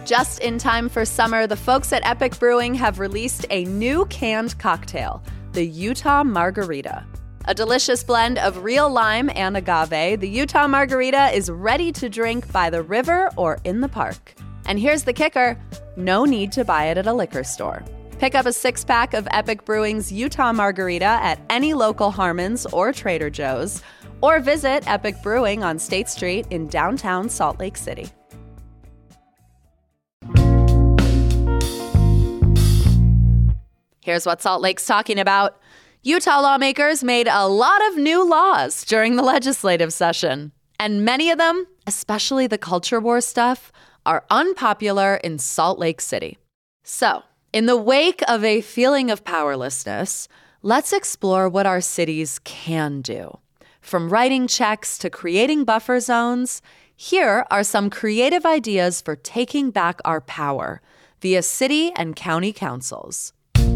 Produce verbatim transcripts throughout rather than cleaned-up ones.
Just in time for summer, the folks at Epic Brewing have released a new canned cocktail, the Utah Margarita. A delicious blend of real lime and agave, the Utah Margarita is ready to drink by the river or in the park. And here's the kicker, no need to buy it at a liquor store. Pick up a six-pack of Epic Brewing's Utah Margarita at any local Harmon's or Trader Joe's, or visit Epic Brewing on State Street in downtown Salt Lake City. Here's what Salt Lake's talking about. Utah lawmakers made a lot of new laws during the legislative session, and many of them, especially the culture war stuff, are unpopular in Salt Lake City. So, in the wake of a feeling of powerlessness, let's explore what our cities can do. From writing checks to creating buffer zones, here are some creative ideas for taking back our power via city and county councils.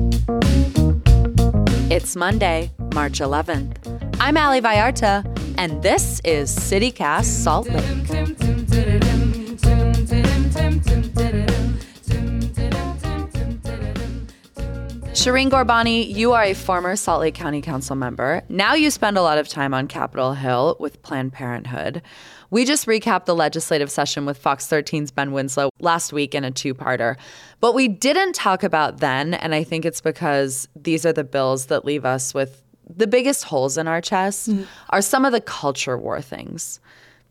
It's Monday, March eleventh. I'm Ali Vallarta, and this is CityCast Salt Lake. Shireen Ghorbani, you are a former Salt Lake County Council member. Now you spend a lot of time on Capitol Hill with Planned Parenthood. We just recapped the legislative session with Fox thirteen's Ben Winslow last week in a two-parter. But we didn't talk about then, and I think it's because these are the bills that leave us with the biggest holes in our chest, mm-hmm. are some of the culture war things.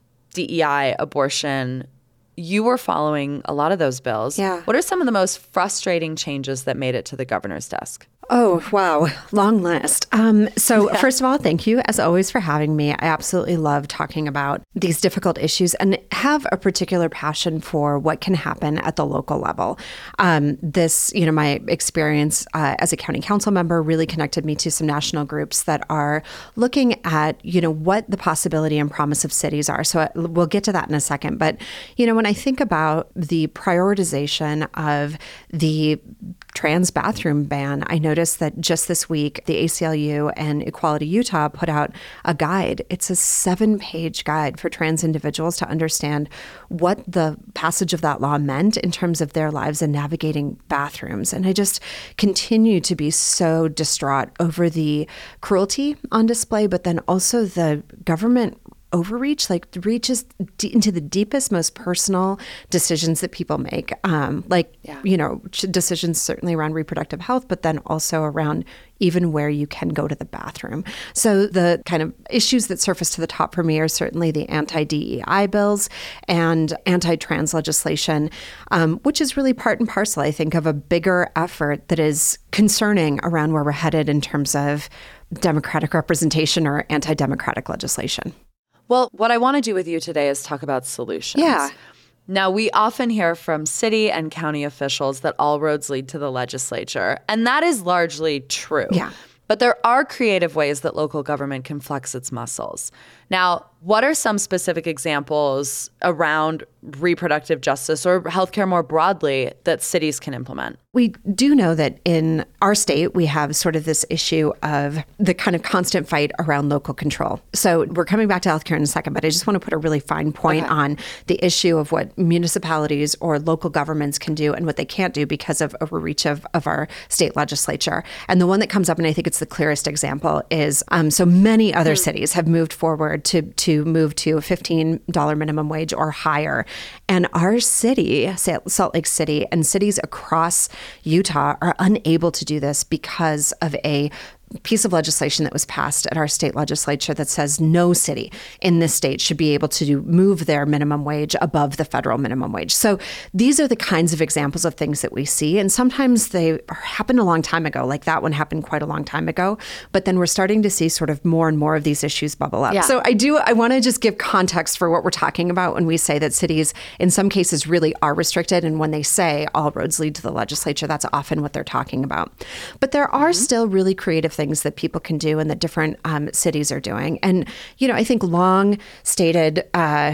D E I, abortion. You were following a lot of those bills. Yeah. What are some of the most frustrating changes that made it to the governor's desk? Oh, wow. Long list. Um, so yeah. First of all, thank you, as always, for having me. I absolutely love talking about these difficult issues and have a particular passion for what can happen at the local level. Um, this, you know, my experience uh, as a county council member really connected me to some national groups that are looking at, you know, what the possibility and promise of cities are. So I, we'll get to that in a second. But, you know, when I think about the prioritization of the trans bathroom ban, I noticed that just this week, the A C L U and Equality Utah put out a guide. It's a seven-page guide for trans individuals to understand what the passage of that law meant in terms of their lives and navigating bathrooms. And I just continue to be so distraught over the cruelty on display, but then also the government overreach, like reaches d- into the deepest, most personal decisions that people make. Um, like, yeah. you know, decisions certainly around reproductive health, but then also around even where you can go to the bathroom. So the kind of issues that surface to the top for me are certainly the anti-D E I bills and anti-trans legislation, um, which is really part and parcel, I think, of a bigger effort that is concerning around where we're headed in terms of Democratic representation or anti-democratic legislation. Well, what I want to do with you today is talk about solutions. Yeah. Now, we often hear from city and county officials that all roads lead to the legislature, and that is largely true. Yeah. But there are creative ways that local government can flex its muscles. Now, what are some specific examples around reproductive justice or healthcare more broadly that cities can implement? We do know that in our state, we have sort of this issue of the kind of constant fight around local control. So we're coming back to healthcare in a second, but I just want to put a really fine point okay. on the issue of what municipalities or local governments can do and what they can't do because of overreach of, of our state legislature. And the one that comes up, and I think it's the clearest example, is um, so many other mm-hmm. cities have moved forward to, to move to a fifteen dollars minimum wage or higher. And our city, Salt Lake City, and cities across Utah are unable to do this because of a piece of legislation that was passed at our state legislature that says no city in this state should be able to move their minimum wage above the federal minimum wage. So these are the kinds of examples of things that we see. And sometimes they happened a long time ago, like that one happened quite a long time ago. But then we're starting to see sort of more and more of these issues bubble up. Yeah. So I do, I want to just give context for what we're talking about when we say that cities in some cases really are restricted. And when they say all roads lead to the legislature, that's often what they're talking about. But there are mm-hmm. still really creative things that people can do and that different um, cities are doing. And, you know, I think long stated uh,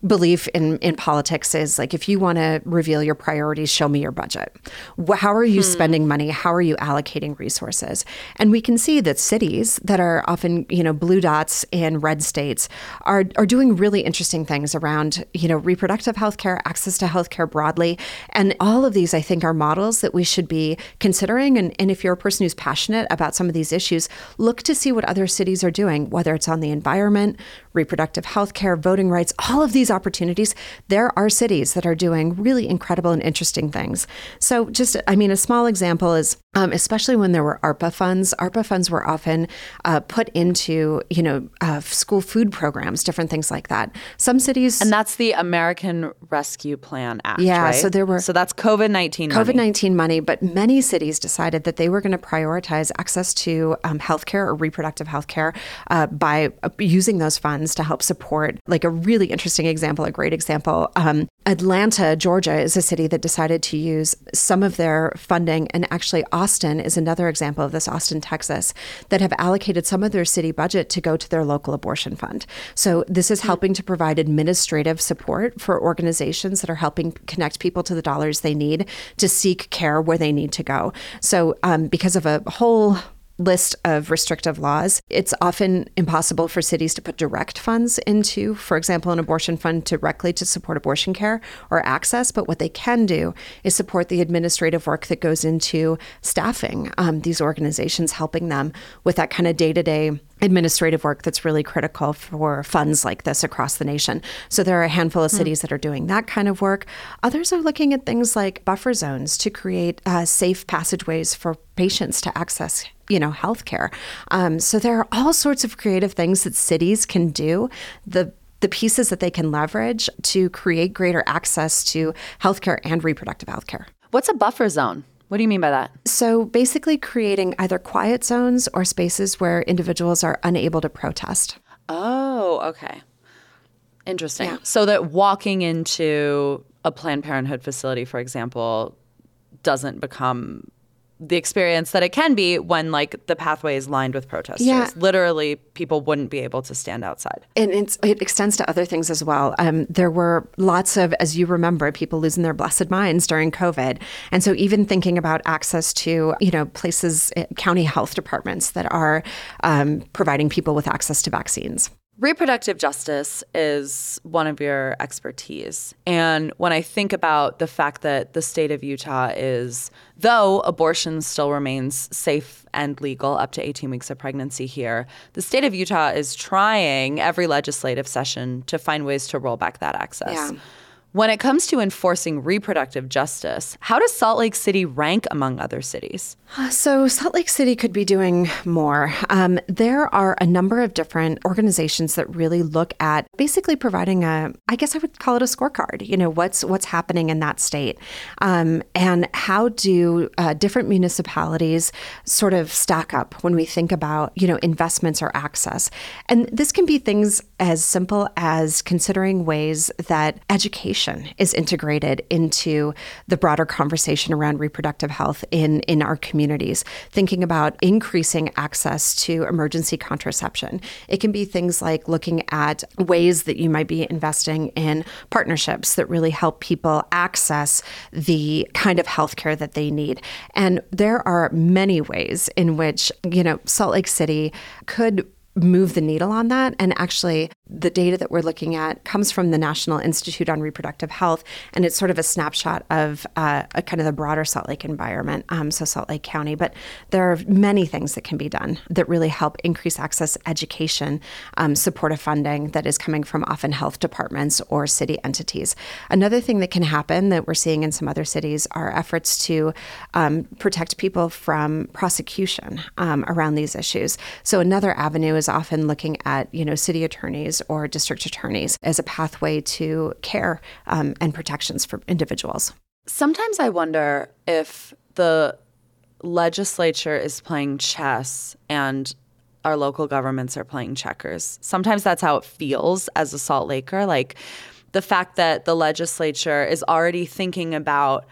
belief in, in politics is like, if you want to reveal your priorities, show me your budget. Wh- How are you hmm. spending money? How are you allocating resources? And we can see that cities that are often, you know, blue dots in red states are, are doing really interesting things around, you know, reproductive health care, access to health care broadly. And all of these, I think, are models that we should be considering. And, and if you're a person who's passionate about some of these issues, look to see what other cities are doing, whether it's on the environment, reproductive health care, voting rights, all of these opportunities. There are cities that are doing really incredible and interesting things. So just, I mean, a small example is, um, especially when there were ARPA funds, ARPA funds were often uh, put into, you know, uh, school food programs, different things like that. Some cities... And that's the American Rescue Plan Act, yeah, right? so there were... So that's COVID nineteen money. COVID nineteen money, but many cities decided that they were going to prioritize access to um, healthcare or reproductive healthcare uh, by uh, using those funds to help support, like a really interesting example, a great example. Um, Atlanta, Georgia is a city that decided to use some of their funding, and actually Austin is another example of this, Austin, Texas, that have allocated some of their city budget to go to their local abortion fund. So this is helping to provide administrative support for organizations that are helping connect people to the dollars they need to seek care where they need to go. So um, because of a whole list of restrictive laws, it's often impossible for cities to put direct funds into, for example, an abortion fund directly to support abortion care or access. But what they can do is support the administrative work that goes into staffing um, these organizations, helping them with that kind of day-to-day administrative work that's really critical for funds like this across the nation. So there are a handful of cities mm. that are doing that kind of work. Others are looking at things like buffer zones to create uh, safe passageways for patients to access, you know, healthcare. Um, so there are all sorts of creative things that cities can do. The the pieces that they can leverage to create greater access to healthcare and reproductive healthcare. What's a buffer zone? What do you mean by that? So basically creating either quiet zones or spaces where individuals are unable to protest. Oh, okay. Interesting. Yeah. So that walking into a Planned Parenthood facility, for example, doesn't become the experience that it can be when, like, the pathway is lined with protesters. Yeah. Literally, people wouldn't be able to stand outside. And it's, it extends to other things as well. Um, there were lots of, as you remember, people losing their blessed minds during COVID. And so even thinking about access to, you know, places, county health departments that are um, providing people with access to vaccines. Reproductive justice is one of your expertise. And when I think about the fact that the state of Utah is, though abortion still remains safe and legal up to eighteen weeks of pregnancy here, the state of Utah is trying every legislative session to find ways to roll back that access. Yeah. When it comes to enforcing reproductive justice, how does Salt Lake City rank among other cities? So Salt Lake City could be doing more. Um, there are a number of different organizations that really look at basically providing a, I guess I would call it a scorecard, you know, what's what's happening in that state. Um, and how do uh, different municipalities sort of stack up when we think about, you know, investments or access. And this can be things as simple as considering ways that education is integrated into the broader conversation around reproductive health in, in our communities, thinking about increasing access to emergency contraception. It can be things like looking at ways that you might be investing in partnerships that really help people access the kind of healthcare that they need. And there are many ways in which, you know, Salt Lake City could move the needle on that. And actually, the data that we're looking at comes from the National Institute on Reproductive Health, and it's sort of a snapshot of uh, a kind of the broader Salt Lake environment, um, so Salt Lake County. But there are many things that can be done that really help increase access, education, um, supportive funding that is coming from often health departments or city entities. Another thing that can happen that we're seeing in some other cities are efforts to um, protect people from prosecution um, around these issues. So another avenue is often looking at, you know, city attorneys or district attorneys as a pathway to care um, and protections for individuals. Sometimes I wonder if the legislature is playing chess and our local governments are playing checkers. Sometimes that's how it feels as a Salt Laker. Like the fact that the legislature is already thinking about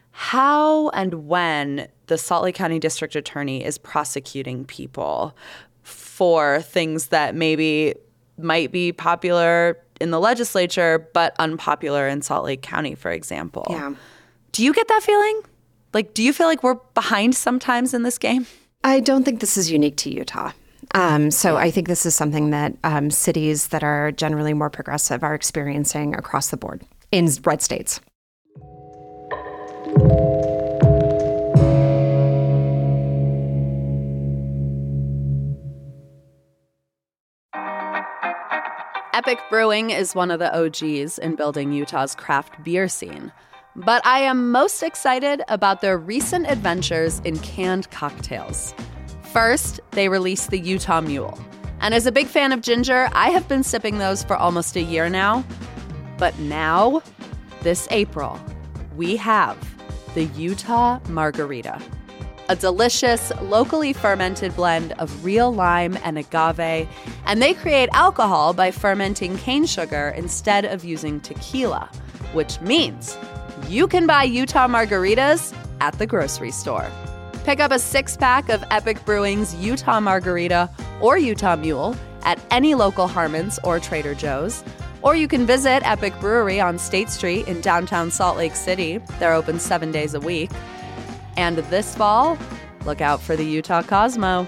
how and when the Salt Lake County District Attorney is prosecuting people for things that maybe might be popular in the legislature, but unpopular in Salt Lake County, for example. Yeah. Do you get that feeling? Like, do you feel like we're behind sometimes in this game? I don't think this is unique to Utah. Um, so I think this is something that um, cities that are generally more progressive are experiencing across the board in red states. Epic Brewing is one of the O Gs in building Utah's craft beer scene. But I am most excited about their recent adventures in canned cocktails. First, they released the Utah Mule. And as a big fan of ginger, I have been sipping those for almost a year now. But now, this April, we have the Utah Margarita. A delicious, locally fermented blend of real lime and agave, and they create alcohol by fermenting cane sugar instead of using tequila, which means you can buy Utah Margaritas at the grocery store. Pick up a six-pack of Epic Brewing's Utah Margarita or Utah Mule at any local Harmon's or Trader Joe's, or you can visit Epic Brewery on State Street in downtown Salt Lake City. They're open seven days a week. And this fall, look out for the Utah Cosmo.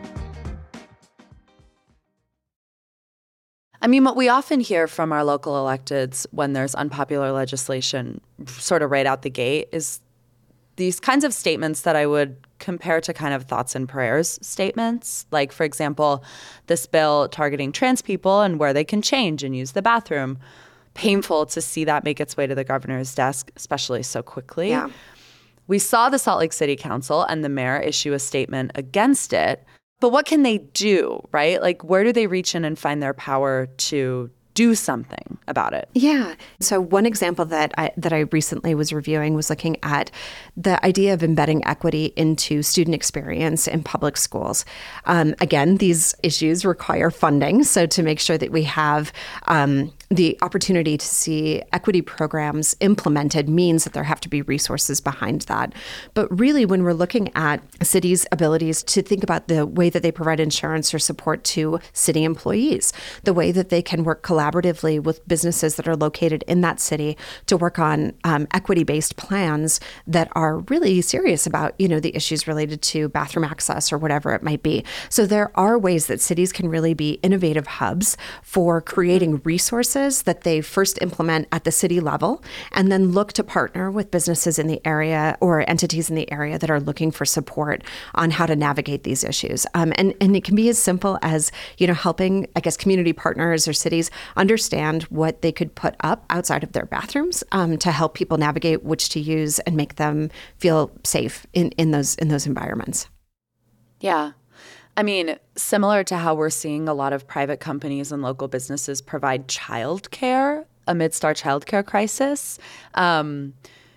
I mean, what we often hear from our local electeds when there's unpopular legislation sort of right out the gate is these kinds of statements that I would compare to kind of thoughts and prayers statements. Like, for example, this bill targeting trans people and where they can change and use the bathroom. Painful to see that make its way to the governor's desk, especially so quickly. Yeah. We saw the Salt Lake City Council and the mayor issue a statement against it. But what can they do, right? Like, where do they reach in and find their power to do something about it? Yeah. So one example that I that I recently was reviewing was looking at the idea of embedding equity into student experience in public schools. Um, again, these issues require funding. So to make sure that we have um, the opportunity to see equity programs implemented means that there have to be resources behind that. But really, when we're looking at cities' abilities to think about the way that they provide insurance or support to city employees, the way that they can work collaboratively with businesses that are located in that city to work on um, equity-based plans that are really serious about, you know, the issues related to bathroom access or whatever it might be. So there are ways that cities can really be innovative hubs for creating resources that they first implement at the city level and then look to partner with businesses in the area or entities in the area that are looking for support on how to navigate these issues. Um, and, and it can be as simple as, you know, helping, I guess, community partners or cities understand what they could put up outside of their bathrooms um, to help people navigate which to use and make them feel safe in, in those in those environments. Yeah. I mean, similar to how we're seeing a lot of private companies and local businesses provide childcare amidst our childcare crisis. Um,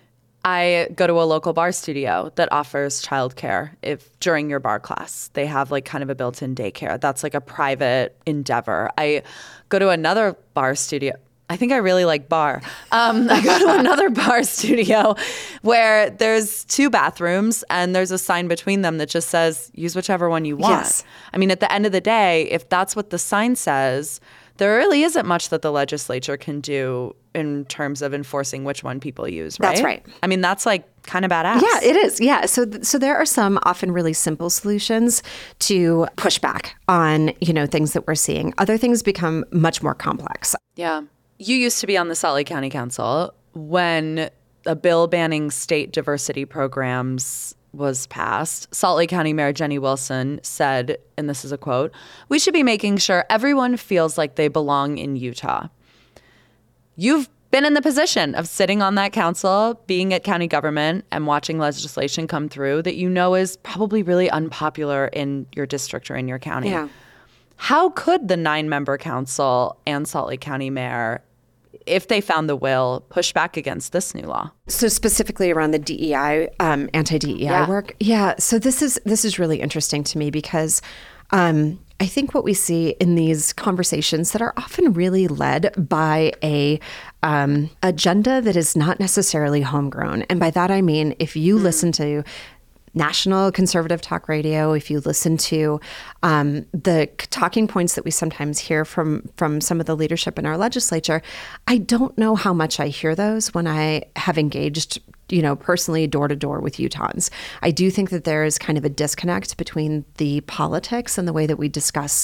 I go to a local bar studio that offers childcare if during your bar class. They have like kind of a built-in daycare. That's like a private endeavor. I go to another bar studio. I think I really like bar. Um, I go to another bar studio where there's two bathrooms and there's a sign between them that just says, use whichever one you want. Yes. I mean, at the end of the day, if that's what the sign says, there really isn't much that the legislature can do in terms of enforcing which one people use, right? That's right. I mean, that's like kind of badass. Yeah, it is. Yeah. So th- so there are some often really simple solutions to push back on, you know, things that we're seeing. Other things become much more complex. Yeah. You used to be on the Salt Lake County Council when a bill banning state diversity programs was passed. Salt Lake County Mayor Jenny Wilson said, and this is a quote, "We should be making sure everyone feels like they belong in Utah." You've been in the position of sitting on that council, being at county government and watching legislation come through that you know is probably really unpopular in your district or in your county. Yeah. How could the nine-member council and Salt Lake County mayor, if they found the will, push back against this new law? So specifically around the D E I, um, anti-D E I Yeah. work. Yeah. So this is this is really interesting to me because um, I think what we see in these conversations that are often really led by a um, agenda that is not necessarily homegrown. And by that I mean, if you mm. listen to national conservative talk radio, if you listen to um, the talking points that we sometimes hear from, from some of the leadership in our legislature, I don't know how much I hear those when I have engaged, you know, personally door to door with Utahns. I do think that there is kind of a disconnect between the politics and the way that we discuss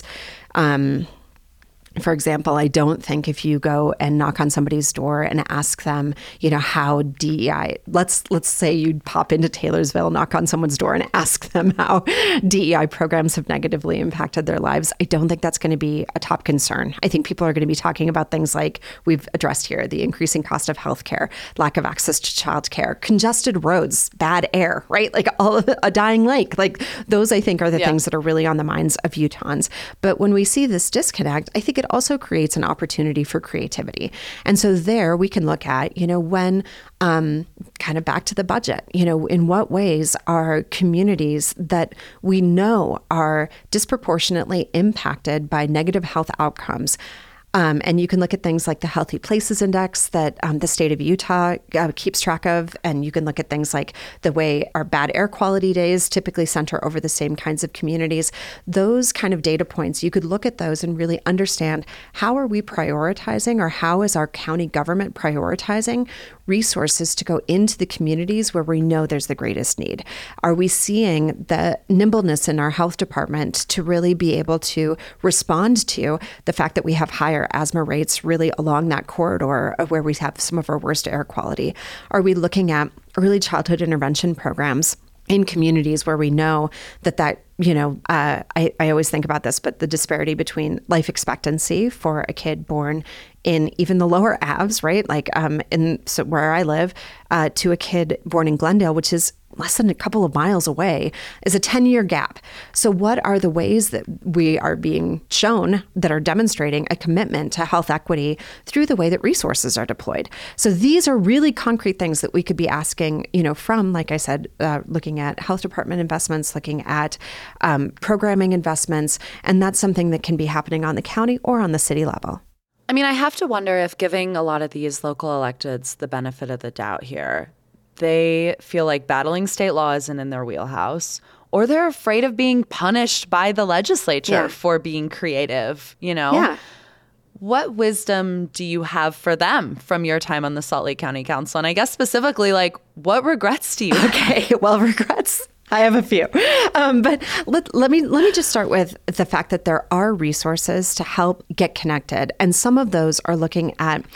um For example, I don't think if you go and knock on somebody's door and ask them, you know, how D E I, let's let's say you pop into Taylorsville, knock on someone's door and ask them how D E I programs have negatively impacted their lives. I don't think that's going to be a top concern. I think people are going to be talking about things like we've addressed here, the increasing cost of healthcare, lack of access to childcare, congested roads, bad air, right? Like all of it, a dying lake. Like those, I think, are the yeah. things that are really on the minds of Utahns. But when we see this disconnect, I think it also creates an opportunity for creativity. And so there we can look at, you know, when um, kind of back to the budget, you know, in what ways are communities that we know are disproportionately impacted by negative health outcomes. Um, and you can look at things like the Healthy Places Index that um, the state of Utah uh, keeps track of. And you can look at things like the way our bad air quality days typically center over the same kinds of communities. Those kind of data points, you could look at those and really understand how are we prioritizing, or how is our county government prioritizing resources to go into the communities where we know there's the greatest need? Are we seeing the nimbleness in our health department to really be able to respond to the fact that we have higher asthma rates really along that corridor of where we have some of our worst air quality? Are we looking at early childhood intervention programs in communities where we know that that, you know, uh, I, I always think about this, but the disparity between life expectancy for a kid born in even the lower Avs, right? Like um, in so where I live, uh, to a kid born in Glendale, which is less than a couple of miles away, is a ten-year gap. So what are the ways that we are being shown that are demonstrating a commitment to health equity through the way that resources are deployed? So these are really concrete things that we could be asking, you know, from, like I said, uh, looking at health department investments, looking at um, programming investments, and that's something that can be happening on the county or on the city level. I mean, I have to wonder if giving a lot of these local electeds the benefit of the doubt here, they feel like battling state law isn't in their wheelhouse, or they're afraid of being punished by the legislature yeah. for being creative, you know? Yeah. What wisdom do you have for them from your time on the Salt Lake County Council? And I guess specifically, like, what regrets do you have? Okay, well, regrets. I have a few, um, but let, let me let me just start with the fact that there are resources to help get connected, and some of those are looking at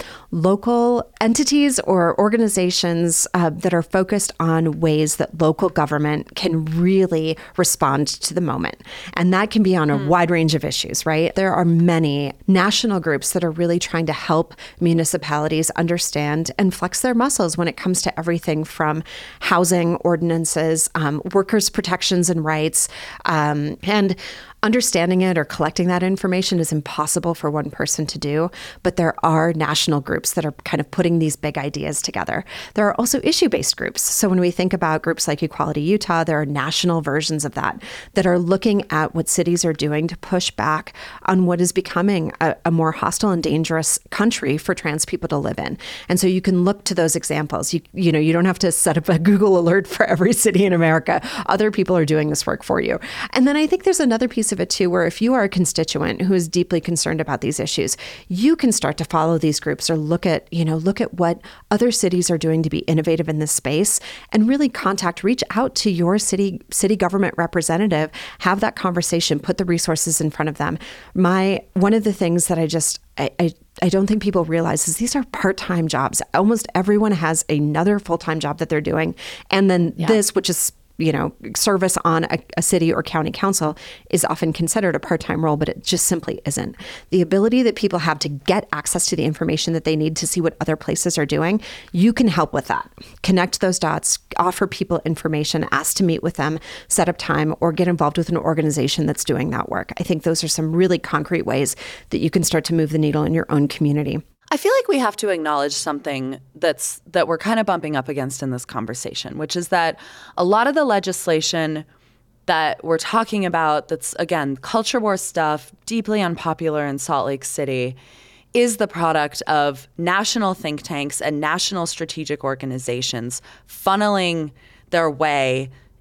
local entities or organizations uh, that are focused on ways that local government can really respond to the moment, and that can be on a mm. wide range of issues. Right, there are many national groups that are really trying to help municipalities understand and flex their muscles when it comes to everything from housing ordinances, um, workers' protections and rights, um, and understanding it or collecting that information is impossible for one person to do, but there are national groups that are kind of putting these big ideas together. There are also issue-based groups. So when we think about groups like Equality Utah, there are national versions of that that are looking at what cities are doing to push back on what is becoming a, a more hostile and dangerous country for trans people to live in. And so you can look to those examples. You, you know, you don't have to set up a Google alert for every city in America. Other people are doing this work for you. And then I think there's another piece of it too, where if you are a constituent who is deeply concerned about these issues, you can start to follow these groups or look at, you know, look at what other cities are doing to be innovative in this space and really contact, reach out to your city, city government representative, have that conversation, put the resources in front of them. My, one of the things that I just, I, I I don't think people realize is these are part-time jobs. Almost everyone has another full-time job that they're doing. And then yeah. this, which is you know, service on a, a city or county council is often considered a part-time role, but it just simply isn't. The ability that people have to get access to the information that they need to see what other places are doing, you can help with that. Connect those dots, offer people information, ask to meet with them, set up time, or get involved with an organization that's doing that work. I think those are some really concrete ways that you can start to move the needle in your own community. I feel like we have to acknowledge something that's that we're kind of bumping up against in this conversation, which is that a lot of the legislation that we're talking about that's, again, culture war stuff, deeply unpopular in Salt Lake City, is the product of national think tanks and national strategic organizations funneling their way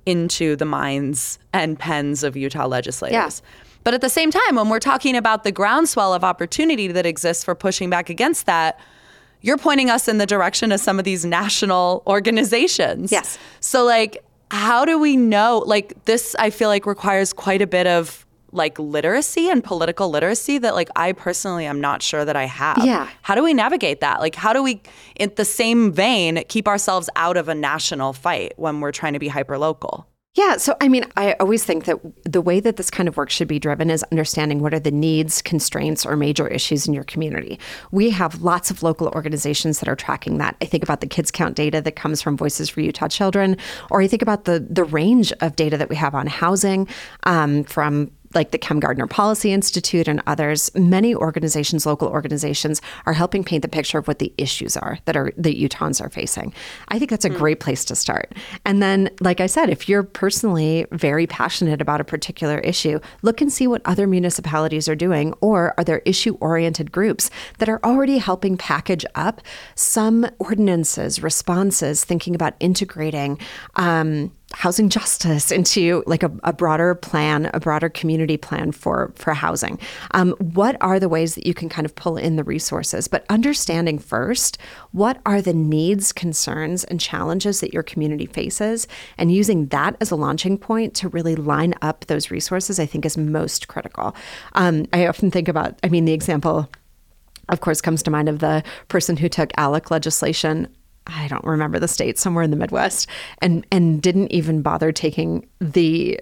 into the minds and pens of Utah legislators. Yeah. But at the same time, when we're talking about the groundswell of opportunity that exists for pushing back against that, you're pointing us in the direction of some of these national organizations. Yes. So like, how do we know? Like this, I feel like requires quite a bit of like literacy and political literacy that like I personally am not sure that I have. Yeah. How do we navigate that? Like how do we, in the same vein, keep ourselves out of a national fight when we're trying to be hyper-local? Yeah. So, I mean, I always think that the way that this kind of work should be driven is understanding what are the needs, constraints, or major issues in your community. We have lots of local organizations that are tracking that. I think about the Kids Count data that comes from Voices for Utah Children, or I think about the the range of data that we have on housing um, from like the Kem Gardner Policy Institute and others. Many organizations, local organizations, are helping paint the picture of what the issues are that are that Utahns are facing. I think that's a mm. great place to start. And then, like I said, if you're personally very passionate about a particular issue, look and see what other municipalities are doing, or are there issue-oriented groups that are already helping package up some ordinances, responses, thinking about integrating um, housing justice into like a, a broader plan, a broader community plan for, for housing. Um, what are the ways that you can kind of pull in the resources? But understanding first, what are the needs, concerns, and challenges that your community faces, and using that as a launching point to really line up those resources, I think is most critical. Um, I often think about, I mean, the example, of course, comes to mind of the person who took ALEC legislation, I don't remember the state, somewhere in the Midwest, and and didn't even bother taking the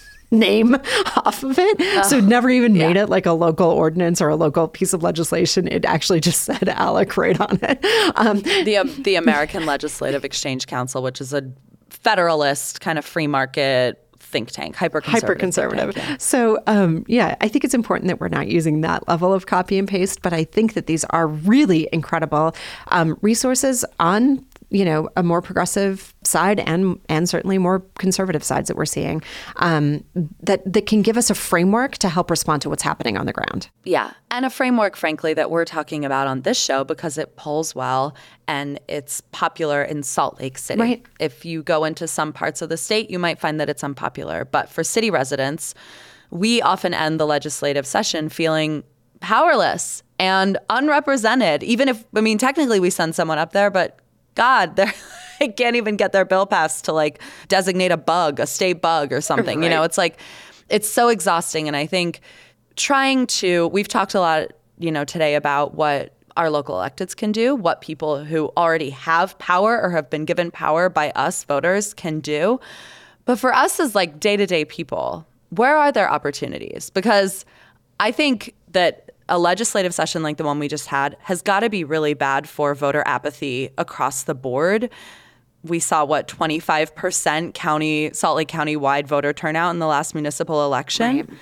name off of it. Uh, so it never even made yeah. it like a local ordinance or a local piece of legislation. It actually just said ALEC right on it. Um, the, um, the American Legislative Exchange Council, which is a federalist kind of free market think tank, hyper-conservative. Hyper-conservative. Tank, yeah. So, um, yeah, I think it's important that we're not using that level of copy and paste, but I think that these are really incredible um, resources on, you know, a more progressive side and and certainly more conservative sides that we're seeing um, that, that can give us a framework to help respond to what's happening on the ground. Yeah. And a framework, frankly, that we're talking about on this show because it polls well and it's popular in Salt Lake City. Right. If you go into some parts of the state, you might find that it's unpopular. But for city residents, we often end the legislative session feeling powerless and unrepresented, even if, I mean, technically we send someone up there, but God, they're they can't even get their bill passed to like designate a bug, a state bug or something. Right. You know, it's like, it's so exhausting. And I think trying to, we've talked a lot, you know, today about what our local electeds can do, what people who already have power or have been given power by us voters can do. But for us as like day-to-day people, where are there opportunities? Because I think that a legislative session like the one we just had has got to be really bad for voter apathy across the board. We saw, what, twenty-five percent county, Salt Lake County-wide voter turnout in the last municipal election. Right.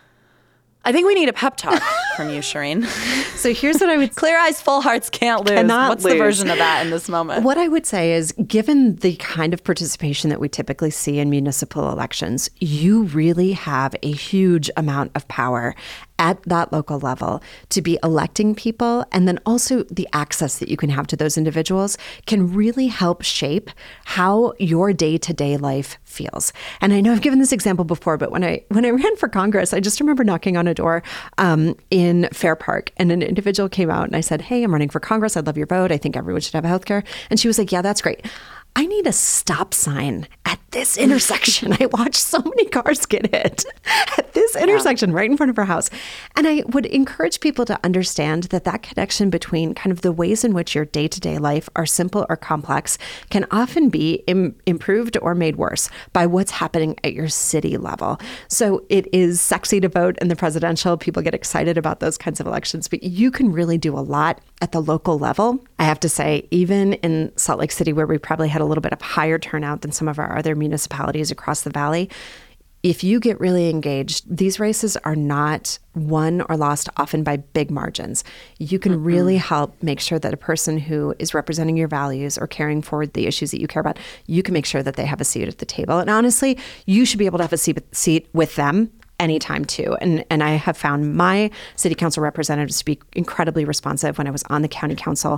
I think we need a pep talk from you, Shireen. So here's what I would... Clear eyes, full hearts can't lose. Cannot What's lose. the version of that in this moment? What I would say is, given the kind of participation that we typically see in municipal elections, you really have a huge amount of power at that local level to be electing people, and then also the access that you can have to those individuals can really help shape how your day-to-day life feels. And I know I've given this example before, but when I when I ran for Congress, I just remember knocking on a door um, in Fair Park, and an individual came out and I said, "Hey, I'm running for Congress. I'd love your vote. I think everyone should have healthcare." And she was like, "Yeah, that's great. I need a stop sign at this intersection. I watched so many cars get hit at this intersection yeah. right in front of her house." And I would encourage people to understand that that connection between kind of the ways in which your day-to-day life are simple or complex can often be im- improved or made worse by what's happening at your city level. So it is sexy to vote in the presidential. People get excited about those kinds of elections, but you can really do a lot at the local level. I have to say, even in Salt Lake City, where we probably had a little bit of higher turnout than some of our other municipalities across the valley, if you get really engaged, these races are not won or lost often by big margins. You can mm-hmm. really help make sure that a person who is representing your values or carrying forward the issues that you care about, you can make sure that they have a seat at the table. And honestly, you should be able to have a seat with them anytime too. And and I have found my city council representatives to be incredibly responsive when I was on the county council.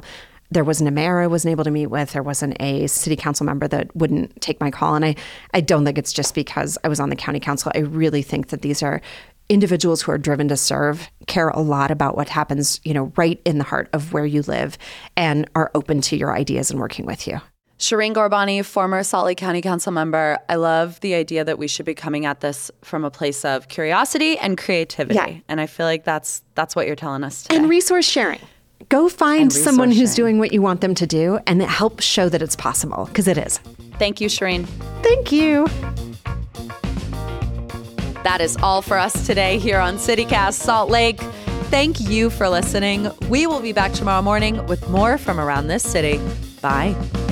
There wasn't a mayor I wasn't able to meet with. There wasn't a city council member that wouldn't take my call. And I, I don't think it's just because I was on the county council. I really think that these are individuals who are driven to serve, care a lot about what happens, you know, right in the heart of where you live, and are open to your ideas and working with you. Shireen Ghorbani, former Salt Lake County Council member. I love the idea that we should be coming at this from a place of curiosity and creativity. Yeah. And I feel like that's that's what you're telling us today. And resource sharing. Go find And resource someone who's sharing. doing what you want them to do and help show that it's possible, because it is. Thank you, Shireen. Thank you. That is all for us today here on CityCast Salt Lake. Thank you for listening. We will be back tomorrow morning with more from around this city. Bye.